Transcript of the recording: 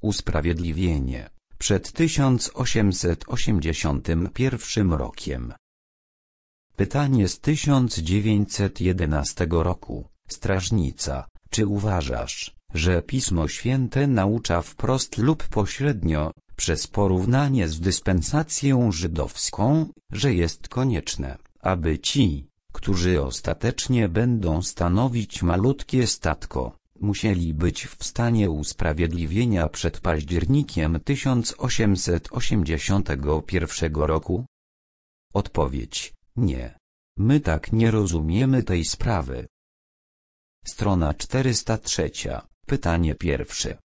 Usprawiedliwienie przed 1881 rokiem. Pytanie z 1911 roku. Strażnica, czy uważasz, że Pismo Święte naucza wprost lub pośrednio, przez porównanie z dyspensacją żydowską, że jest konieczne, aby ci, którzy ostatecznie będą stanowić malutkie statko, musieli być w stanie usprawiedliwienia przed październikiem 1881 roku? Odpowiedź: nie. My tak nie rozumiemy tej sprawy. Strona 403. Pytanie pierwsze.